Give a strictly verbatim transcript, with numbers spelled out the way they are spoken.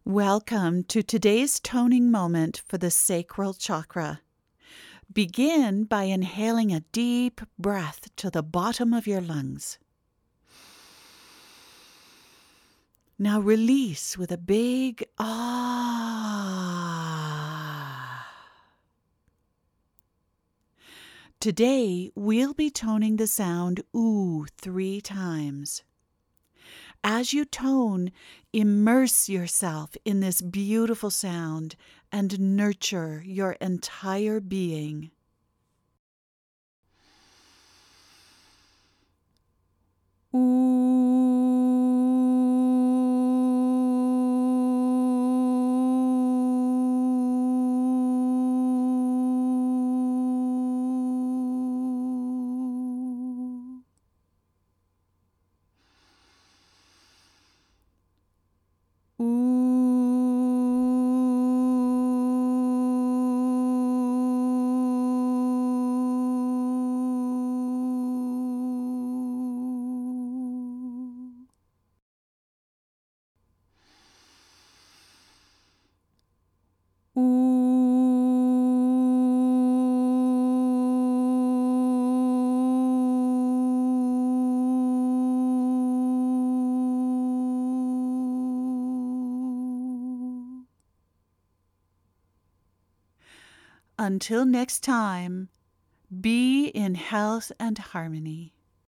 Welcome to today's toning moment for the sacral chakra. Begin by inhaling a deep breath to the bottom of your lungs. Now release with a big ah. Today we'll be toning the sound ooh three times. As you tone, immerse yourself in this beautiful sound and nurture your entire being. Until next time, be in health and harmony.